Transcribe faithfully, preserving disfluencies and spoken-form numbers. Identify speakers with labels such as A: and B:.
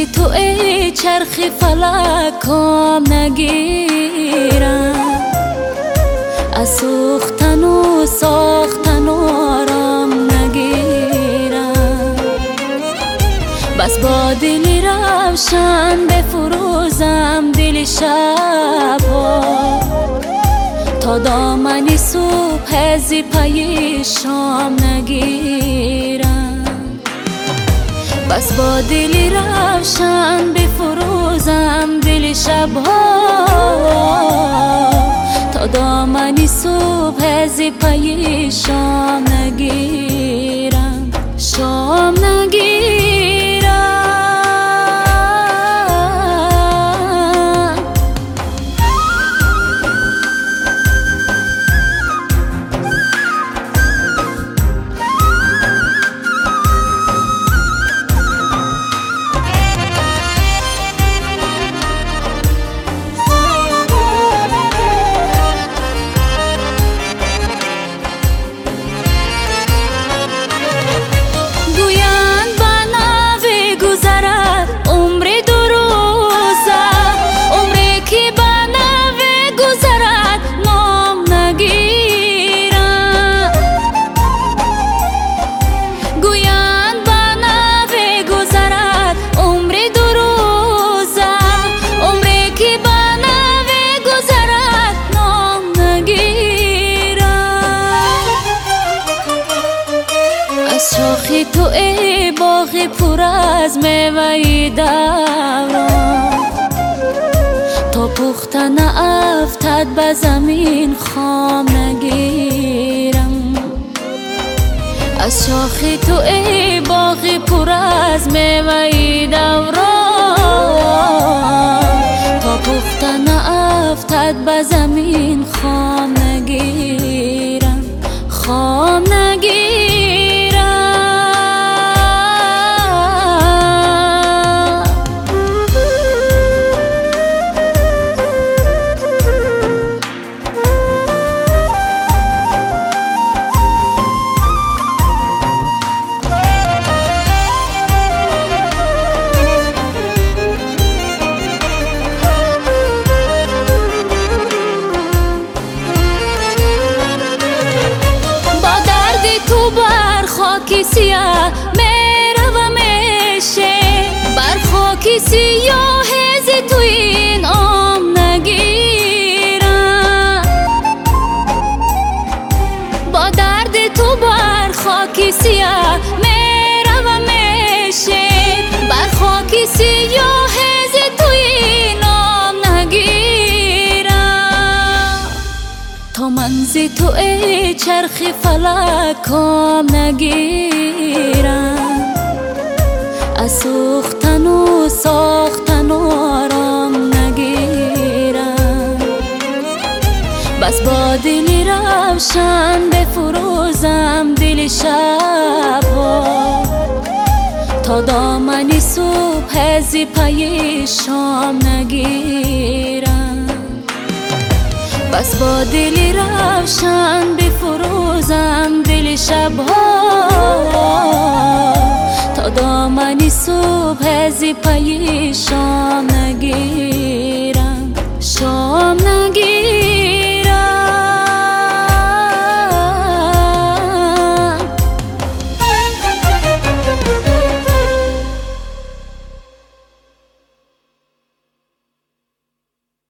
A: زی تو ای چرخ فلک کام نگیرم، از سوختن و ساختن و آرام نگیرم. بس با دلی روشن بفروزم دل شبها، تا دامنی صبح زی پی شام نگیرم. بس با دلی روشن بفروزم دل شبها، تا دامنی صبح زی پی شام نگیرم، شام نگیرم. شاخی تو ای باغ پر از میوه دوران، تا پختن افتد به زمین خام نگیرم. از شاخی تو ای باغ پر از میوه دوران، تا پختن افتد به زمین خام نگیرم، خام نگیرم. بر خاکی سیاه میروم میشه، بر خاکی سیاه زی تو این عام نگیرم. با درد تو بر خاکی سیاه میروم میشه، بر خاکی سیاه زی تو این عام نگیرم. تا من زی تو ای چرخ فلک کام نگیرم، از سوختن و ساختن و آرام نگیرم. بس با دلی روشن بفروزم دل شبها، تا دامنی صبح زی پی شام نگیرم. بس با دلی روشن بفروزم دل شبها، تا دامنی صبح زی پی شام نگیرم، شام نگیرم.